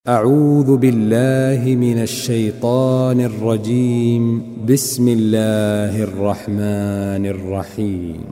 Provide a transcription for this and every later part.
أعوذ بالله من الشيطان الرجيم. بسم الله الرحمن الرحيم.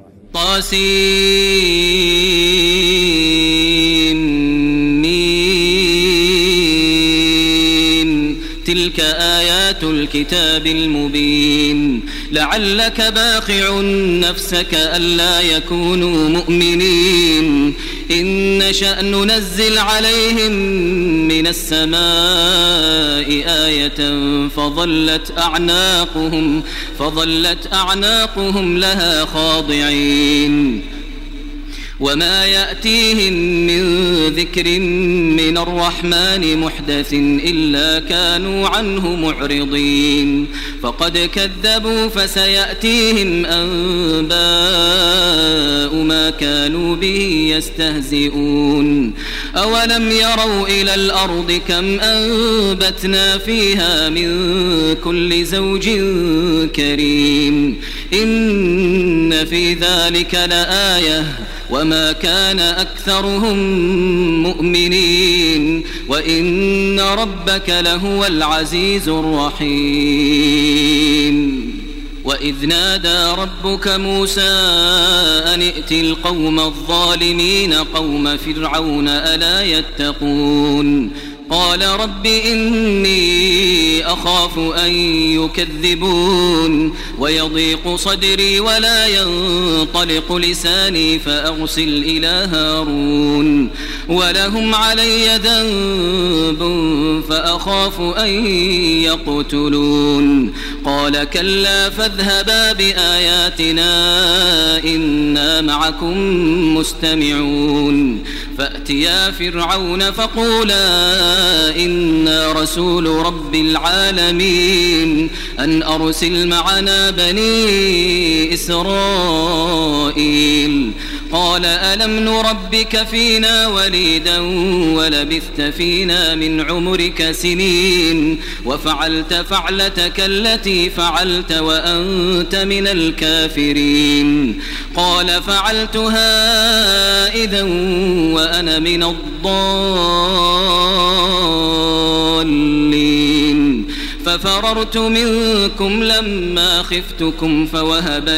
طاسيم. تلك آيات الكتاب المبين. لعلك باخع نفسك ألا يكونوا مؤمنين. إن نشأ ننزل عليهم من السماء آية فظلت أعناقهم لها خاضعين. وما يأتيهم من ذكر من الرحمن محدث إلا كانوا عنه معرضين. فقد كذبوا فسيأتيهم أنباء ما كانوا به يستهزئون. أولم يروا إلى الأرض كم أنبتنا فيها من كل زوج كريم. إن في ذلك لآية وما كان أكثرهم مؤمنين وإن ربك لهو العزيز الرحيم. وإذ نادى ربك موسى أن ائت القوم الظالمين قوم فرعون ألا يتقون. قال رب إني أخاف أن يكذبون ويضيق صدري ولا ينطلق لساني فأرسل إلى هارون ولهم علي ذنب فأخاف أن يقتلون. قال كلا فاذهبا بآياتنا إنا معكم مستمعون. فأتيا فرعون فقولا إنا رسول رب العالمين أن أرسل معنا بني إسرائيل. قال ألم نربك فينا وليدا ولبثت فينا من عمرك سنين وفعلت فعلتك التي فعلت وأنت من الكافرين. قال فعلتها إذا وأنا من الضالين. ففررت منكم لما خفتكم فوهب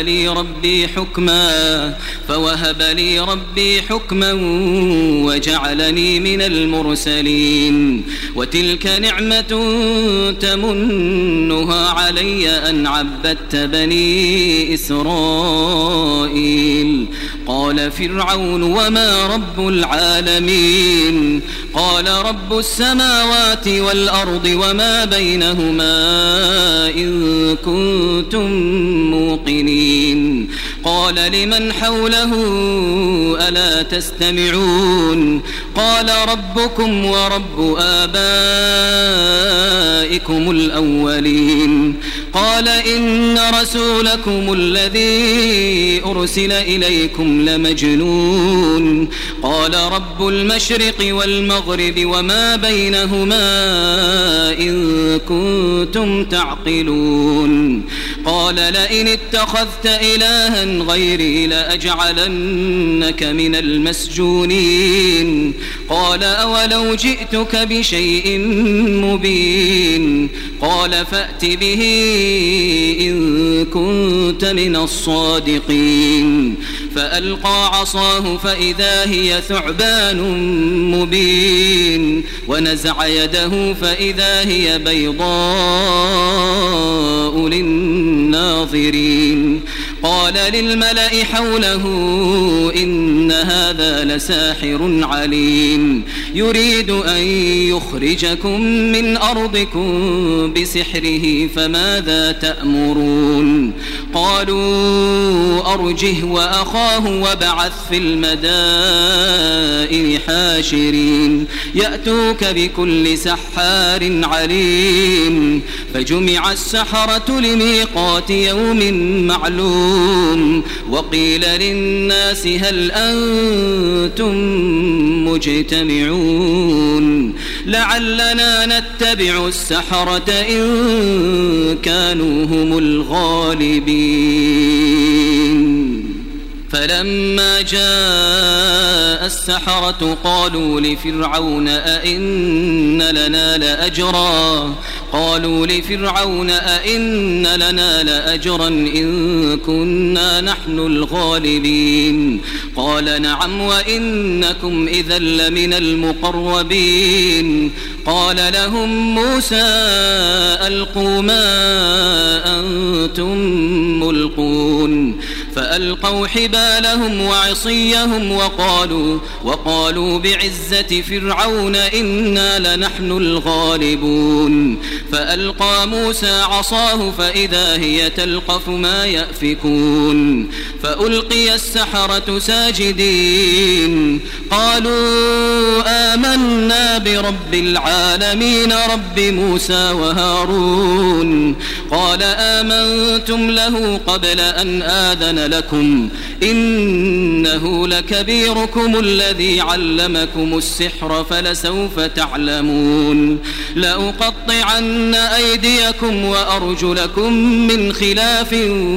لي ربي حكما وجعلني من المرسلين. وتلك نعمة تمنها علي أن عبدت بني إسرائيل. قال فرعون وما رب العالمين. قال رب السماوات والأرض وما بينهما إن كنتم موقنين. قال لمن حوله ألا تستمعون. قال ربكم ورب آبائكم الأولين. قال إن رسولكم الذي أرسل إليكم لمجنون. قال رب المشرق والمغرب وما بينهما إن كنتم تعقلون. قال لئن اتخذت إلها غيري لأجعلنك من المسجونين. قال أولو جئتك بشيء مبين. قال فأت به إن كنت من الصادقين. فألقى عصاه فإذا هي ثعبان مبين ونزع يده فإذا هي بيضاء للناظرين. قال للملأ حوله إن هذا لساحر عليم يريد أن يخرجكم من أرضكم بسحره فماذا تأمرون. قالوا أرجه وأخاه وابعث في المدائن حاشرين يأتوك بكل سحار عليم. فجمع السحرة لميقات يوم معلوم. وقيل للناس هل أنتم مجتمعون لعلنا نتبع السحرة إن كانوا هم الغالبين. فلما جاء السحرة قالوا لفرعون أئن لنا لأجرا إن كنا نحن الغالبين قال نعم وإنكم إذا لمن المقربين قال لهم موسى ألقوا ما أنتم ملقون فألقوا حبالهم وعصيهم وقالوا بعزة فرعون إنا لنحن الغالبون فألقى موسى عصاه فإذا هي تلقف ما يأفكون فألقي السحرة ساجدين قالوا آمنا برب العالمين رب موسى وهارون قال آمنتم له قبل أن آذن لكم إنه لكبيركم الذي علمكم السحر فلسوف تعلمون لأقطعن أيديكم وأرجلكم من خلاف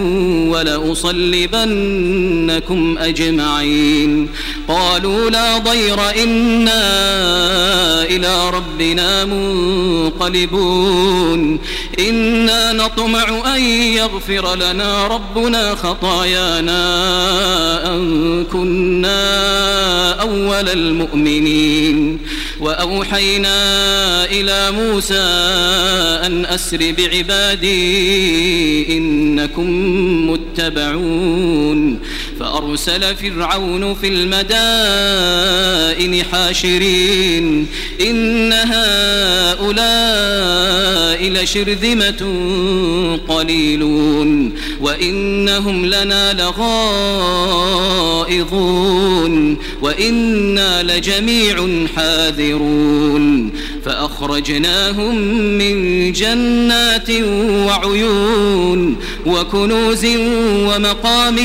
ولأصلبنكم أجمعين قالوا لا ضير إنا إلى ربنا منقلبون إنا نطمع أن يغفر لنا ربنا خطايانا أن كنا أول المؤمنين وأوحينا إلى موسى أن أسر بعبادي إنكم متبعون فأرسل فرعون في المدائن حاشرين إن هؤلاء لشرذمة قليلون وإنهم لنا لغائظون وإنا لجميع حاذرون فأخرجناهم من جنات وعيون وكنوز ومقام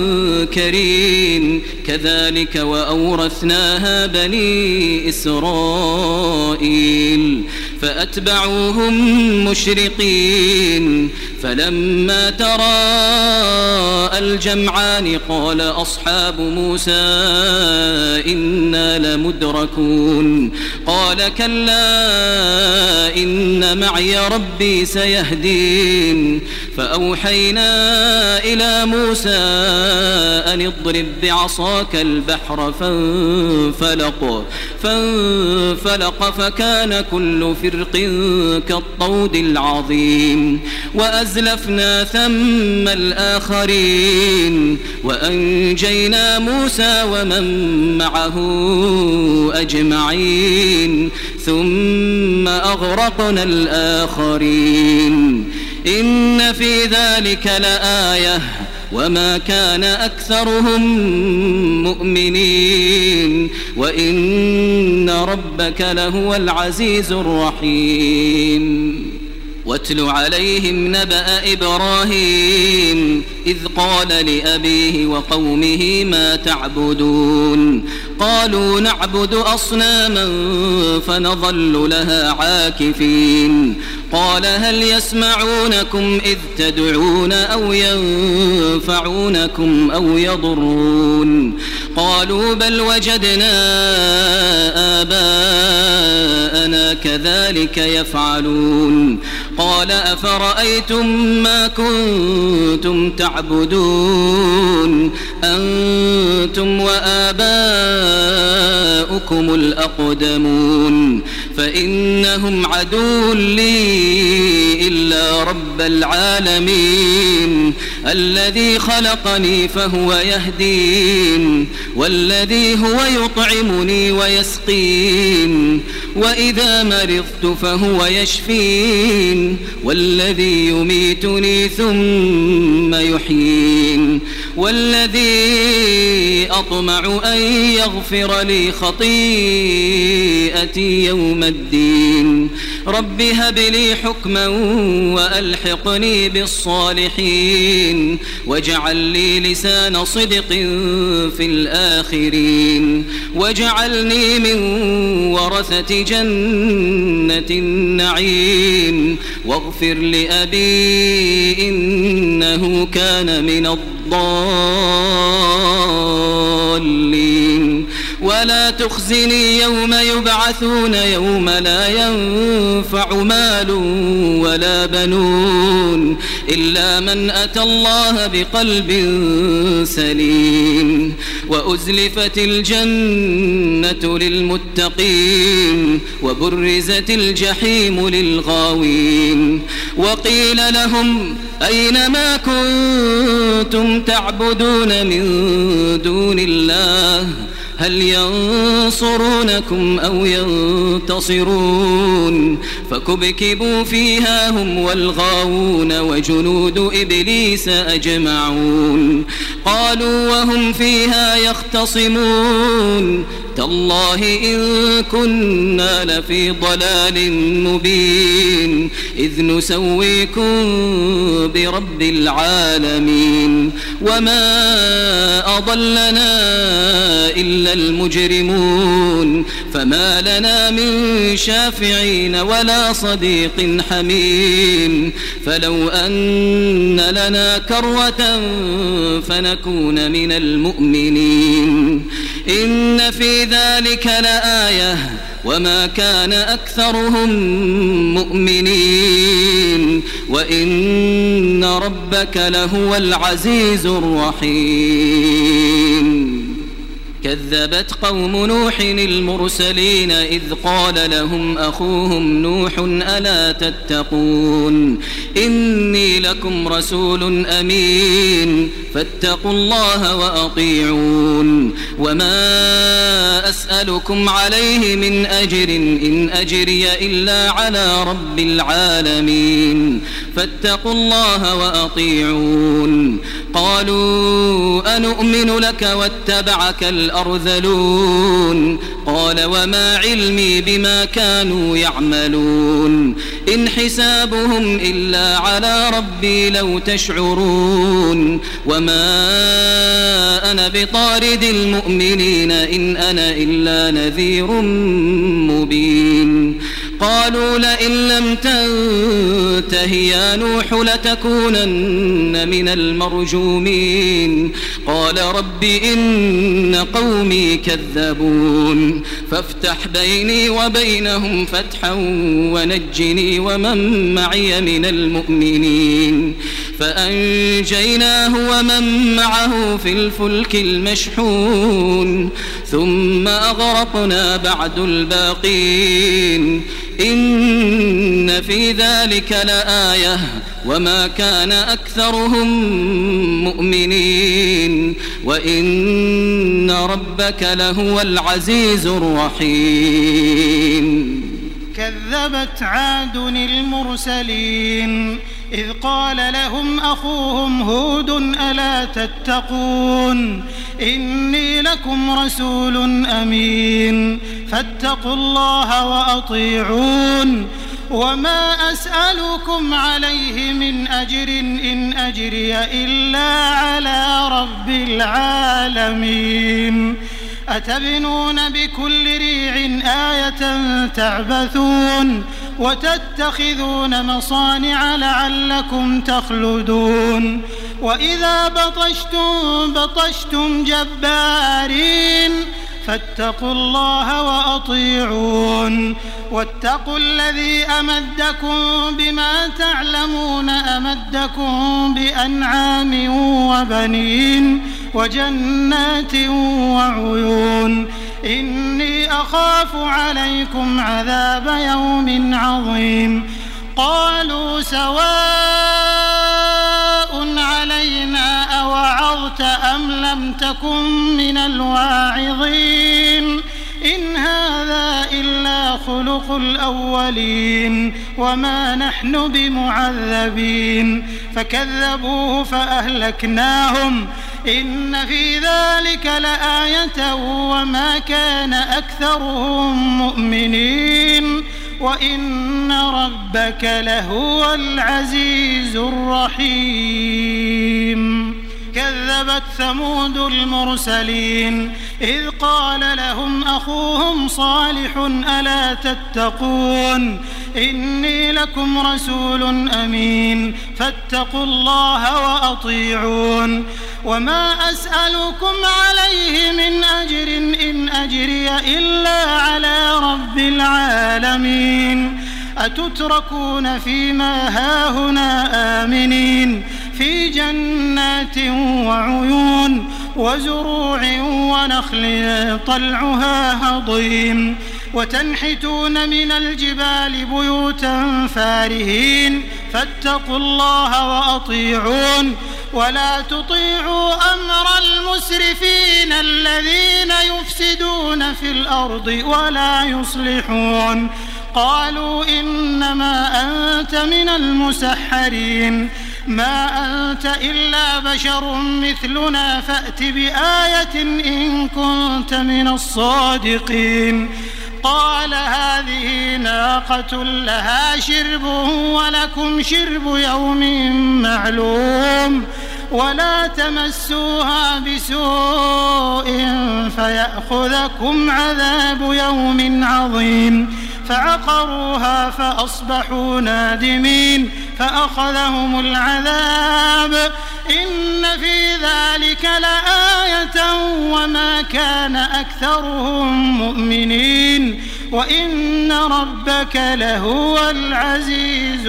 كريم كذلك وأورثناها بني إسرائيل فأتبعوهم مشرقين فلما تراءى الجمعان قال أصحاب موسى إنا لمدركون قال كلا إن معي ربي سيهدين فأوحينا إلى موسى أن اضرب بعصاك البحر فانفلق فكان كل فرق كالطود العظيم وأزلفنا ثم الآخرين وأنجينا موسى ومن معه أجمعين ثم أغرقنا الآخرين إن في ذلك لآية وما كان أكثرهم مؤمنين وإن ربك لهو العزيز الرحيم واتل عليهم نبأ إبراهيم إذ قال لأبيه وقومه ما تعبدون قالوا نعبد أصناما فنظل لها عاكفين قال هل يسمعونكم إذ تدعون أو ينفعونكم أو يضرون قالوا بل وجدنا آباءنا كذلك يفعلون قال أفرأيتم ما كنتم تعبدون أنتم وآباؤكم الأقدمون فإنهم عدو لي إلا رب العالمين الذي خلقني فهو يهدين والذي هو يطعمني ويسقين وإذا مرضت فهو يشفين والذي يميتني ثم يحيين والذي أطمع أن يغفر لي خطيئتي يوم الدين رب هب لي حكما وألحقني بالصالحين واجعل لي لسان صدق في الآخرين واجعلني من ورثة جنة النعيم واغفر لأبي إنه كان من الضالين الضالين ولا تخزني يوم يبعثون يوم لا ينفع مال ولا بنون إلا من أتى الله بقلب سليم وأزلفت الجنة للمتقين وبرزت الجحيم للغاوين وقيل لهم أين ما كنتم تعبدون من دون الله هل ينصرونكم أو ينتصرون فكبكبوا فيها هم والغاوون وجنود إبليس أجمعون قالوا وهم فيها يختصمون تالله إن كنا لفي ضلال مبين إذ نسويكم برب العالمين وما أضلنا إلا المجرمون فما لنا من شافعين ولا صديق حميم فلو أن لنا كروة فنكون من المؤمنين إن في ذلك لآية وما كان أكثرهم مؤمنين وإن ربك لهو العزيز الرحيم كذبت قوم نوح المرسلين إذ قال لهم أخوهم نوح ألا تتقون إني لكم رسول أمين فاتقوا الله وأطيعون وما أسألكم عليه من أجر إن أجري إلا على رب العالمين فاتقوا الله وأطيعون قالوا أنؤمن لك واتبعك الأرذلون قال وما علمي بما كانوا يعملون إن حسابهم إلا على ربي لو تشعرون وما أنا بطارد المؤمنين إن أنا إلا نذير مبين قالوا لئن لم تنته يا نوح لتكونن من المرجومين قال رب إن قومي كذبون فافتح بيني وبينهم فتحا ونجني ومن معي من المؤمنين فأنجيناه ومن معه في الفلك المشحون ثم أغرقنا بعد الباقين إن في ذلك لآية وما كان أكثرهم مؤمنين وإن ربك لهو العزيز الرحيم كذبت عاد المرسلين إذ قال لهم أخوهم هود ألا تتقون إني لكم رسول أمين فاتقوا الله وأطيعون وما أسألكم عليه من أجر إن أجري إلا على رب العالمين أتبنون بكل ريع آية تعبثون وتتخذون مصانع لعلكم تخلدون وإذا بطشتم جبارين فاتقوا الله وأطيعون واتقوا الذي أمدكم بما تعلمون أمدكم بأنعام وبنين وجنات وعيون إني أخاف عليكم عذاب يوم عظيم قالوا سواء علينا أوعظت أم لم تكن من الواعظين إن هذا إلا خلق الأولين وما نحن بمعذبين فكذبوه فأهلكناهم إن في ذلك لآية وما كان أكثرهم مؤمنين وإن ربك لهو العزيز الرحيم كذبت ثمود المرسلين إذ قال لهم أخوهم صالح ألا تتقون إني لكم رسول أمين فاتقوا الله وأطيعون وما أسألكم عليه من أجر إن أجري إلا على رب العالمين أتتركون فيما هاهنا آمنين في جنات وعيون وزروع ونخل طلعها هضيم وتنحتون من الجبال بيوتا فارهين فاتقوا الله وأطيعون ولا تطيعوا أمر المسرفين الذين يفسدون في الأرض ولا يصلحون قالوا إنما أنت من المسحرين ما أنت إلا بشر مثلنا فأت بآية إن كنت من الصادقين قال هذه ناقة لها شرب ولكم شرب يوم معلوم ولا تمسوها بسوء فيأخذكم عذاب يوم عظيم فعقروها فأصبحوا نادمين فأخذهم العذاب إن في ذلك لآية وما كان أكثرهم مؤمنين وإن ربك لهو العزيز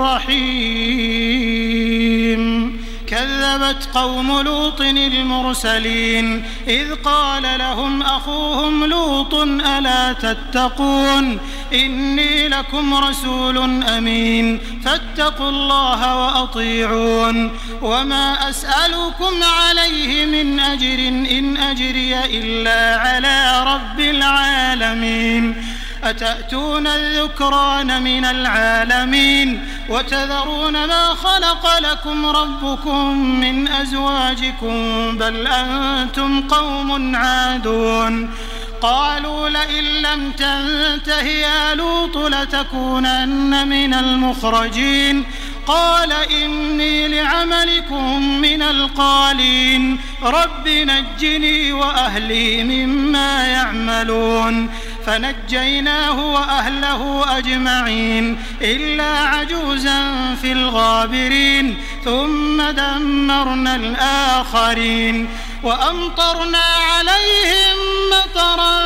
الرحيم كذبت قوم لوط المرسلين إذ قال لهم أخوهم لوط ألا تتقون إني لكم رسول أمين فاتقوا الله وأطيعون وما أسألكم عليه من أجر إن أجري إلا على رب العالمين أتأتون الذكران من العالمين وتذرون ما خلق لكم ربكم من أزواجكم بل أنتم قوم عادون قالوا لئن لم تنته يا لوط لتكونن من المخرجين قال إني لعملكم من القالين رب نجني وأهلي مما يعملون فنجيناه وأهله أجمعين إلا عجوزا في الغابرين ثم دمرنا الآخرين وأمطرنا عليهم مطرا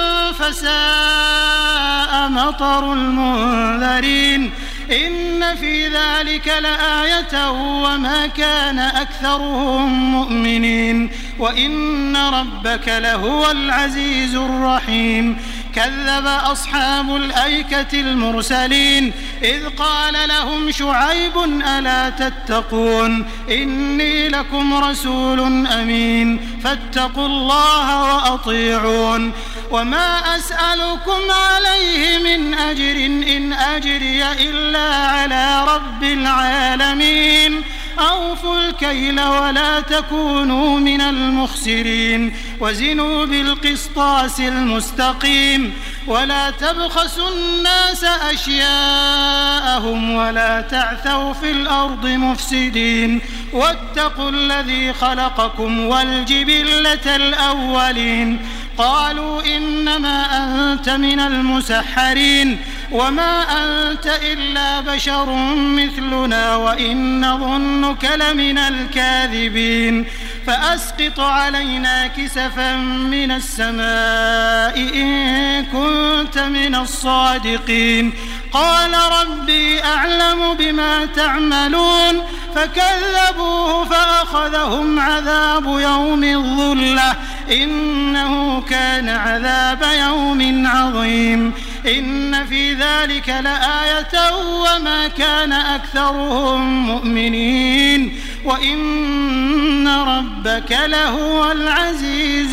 فساء مطر المنذرين إن في ذلك لآية وما كان أكثرهم مؤمنين وإن ربك لهو العزيز الرحيم كذب أصحاب الأيكة المرسلين إذ قال لهم شعيب ألا تتقون إني لكم رسول أمين فاتقوا الله وأطيعون وما أسألكم عليه من أجر إن أجري إلا على رب العالمين أوفوا الكيل ولا تكونوا من المخسرين وزنوا بالقسطاس المستقيم ولا تبخسوا الناس أشياءهم ولا تعثوا في الأرض مفسدين واتقوا الذي خلقكم والجبلة الأولين قالوا إنما أنت من المسحرين وما أنت إلا بشر مثلنا وإن نظنك لمن الكاذبين فأسقط علينا كسفا من السماء إن كنت من الصادقين قال ربي أعلم بما تعملون فكذبوه فأخذهم عذاب يوم الظلة إنه كان عذاب يوم عظيم إن في ذلك لآية وما كان أكثرهم مؤمنين وإن ربك لهو العزيز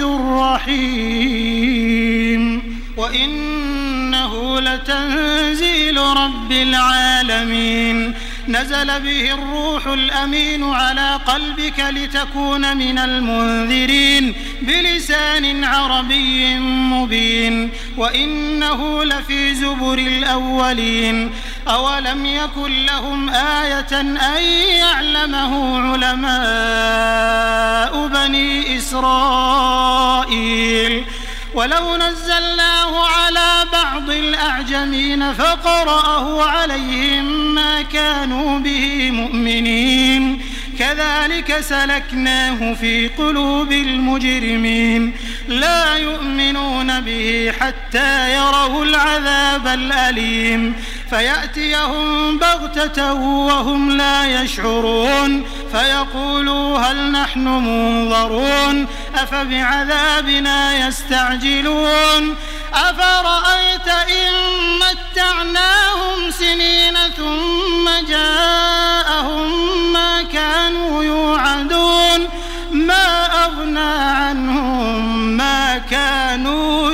الرحيم وإنه لتنزيل رب العالمين نزل به الروح الأمين على قلبك لتكون من المنذرين بلسان عربي مبين وإنه لفي زبر الأولين أولم يكن لهم آية أن يعلمه علماء بني إسرائيل ولو نزلناه على بعض الأعجمين فقرأه عليهم ما كانوا به مؤمنين كذلك سلكناه في قلوب المجرمين لا يؤمنون به حتى يروا العذاب الأليم فيأتيهم بغتة وهم لا يشعرون فيقولوا هل نحن منظرون أفبعذابنا يستعجلون أفرأيت إن متعناهم سنين ثم جاءهم ما كانوا يوعدون ما أغنى عنهم ما كانوا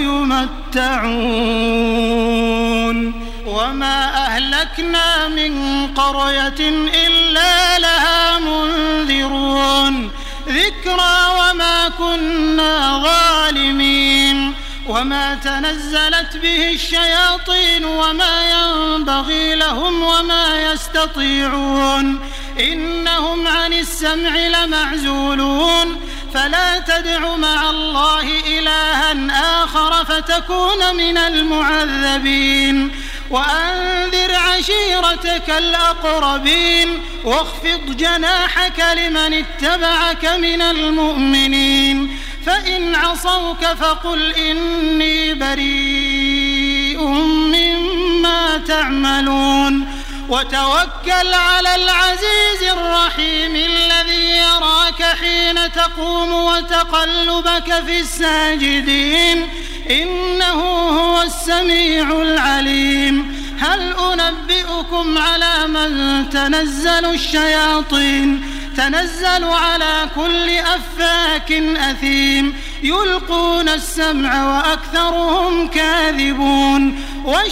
يمتعون وما أهلكنا من قرية إلا لها منذرون ذكرى وما كنا ظالمين وما تنزلت به الشياطين وما ينبغي لهم وما يستطيعون إنهم عن السمع لمعزولون فلا تدع مع الله إلها آخر فتكون من المعذبين وأنذر عشيرتك الأقربين واخفض جناحك لمن اتبعك من المؤمنين فإن عصوك فقل إني بريء مما تعملون وتوكل على العزيز الرحيم الذي يراك حين تقوم وتقلبك في الساجدين إنه هو السميع العليم هل أنبئكم على من تنزل الشياطين تنزل على كل أفاك أثيم يلقون السمع وأكثرهم كاذبون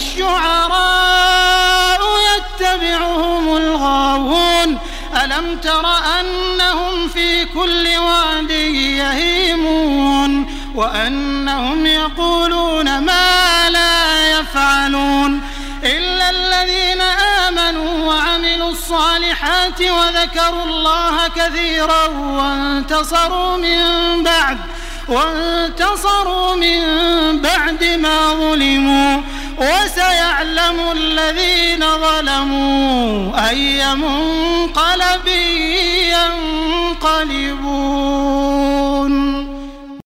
والشعراء يتبعهم الغاوون ألم تر أنهم في كل واد يهيمون وأنهم يقولون ما لا يفعلون إلا الذين آمنوا وعملوا الصالحات وذكروا الله كثيرا وانتصروا من بعد ما ظلموا وسيعلم الذين ظلموا أي منقلب ينقلبون.